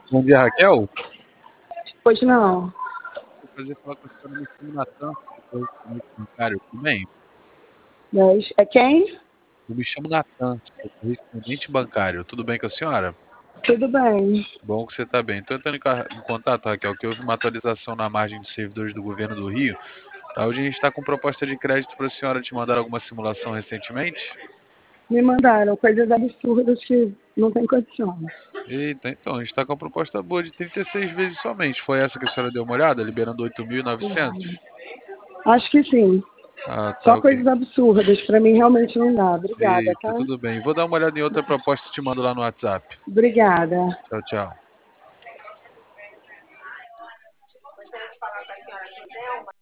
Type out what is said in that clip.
Bom dia, Raquel. Pois não. Prazer falar com a senhora. Me chamo Natan, sou correspondente bancário, tudo bem? Mas é quem? Eu me chamo Natan, sou correspondente bancário, tudo bem com a senhora? Tudo bem. Bom que você está bem. Estou entrando em contato, Raquel, que houve uma atualização na margem de servidores do governo do Rio. Tá? Hoje a gente está com proposta de crédito para a senhora. Te mandar alguma simulação recentemente? Me mandaram coisas absurdas que não tem condições. Eita, então, a gente está com uma proposta boa de 36 vezes somente. Foi essa que a senhora deu uma olhada, liberando 8.900? Acho que sim. Ah, tá, Só ok. coisas absurdas. Pra mim realmente não dá. Obrigada, Eita, tá? tudo bem. Vou dar uma olhada em outra proposta e te mando lá no WhatsApp. Obrigada. Tchau, tchau.